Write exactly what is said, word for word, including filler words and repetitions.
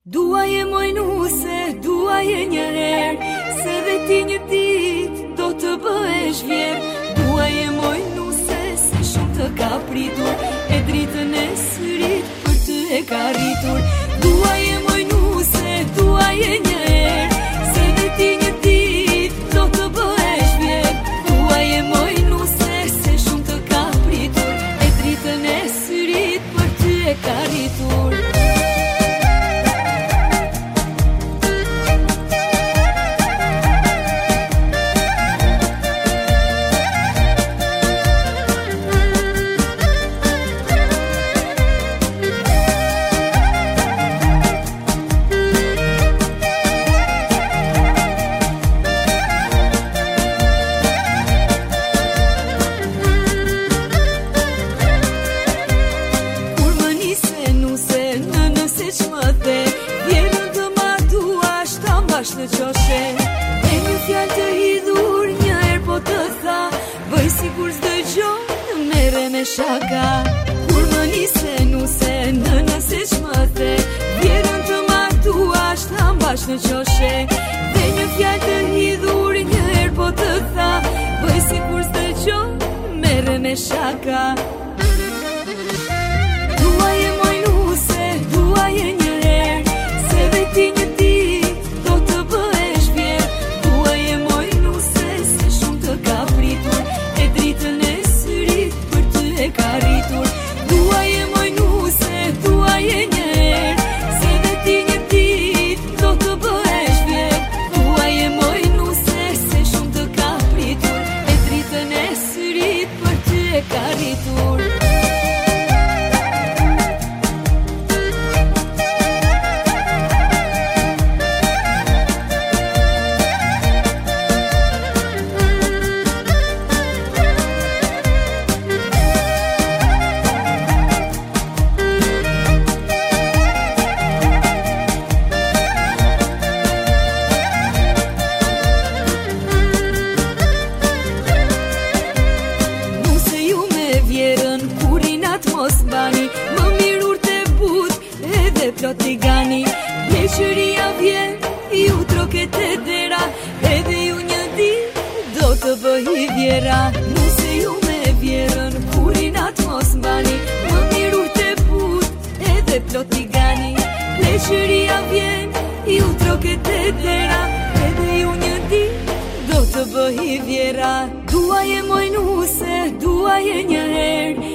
Dua e mojnuse, dua e një herë, se dhe ti një dit do të bëhesh vjerë. Dua e mojnuse, se shumë të ka pritur, e dritën e syrit për të e ka rritur. Dua e mojnuse, dua e një herë, se dhe ti një dit do të bëhesh vjerë. Dua e mojnuse, se shumë të ka pritur, e dritën e syrit për të e ka rritur. Në qoshe e një fjallë të hidhur një her po të tha, bëj sigur s'dëgjon mere me shaka. Kur më nise nuse në nëse qmë the, vjerën të martuash të ambash në qoshe. Dhe një fjallë të hidhur një her po të tha, bëj sigur s'dëgjon mere me shaka. Dua e mojnuse, dua e një her, se dhe ti një mos bani, më mirur të but edhe plot t'i gani. Pleqëria vjen, ju troket e dera, edhe ju një dit do të bëhi vjera. Nuse ju me vjerën, kurinat mos bani, më mirur të but edhe plot t'i gani. Pleqëria vjen, ju troket e dera, edhe ju një dit do të bëhi vjera. Dua e mojnuse, dua e një herë,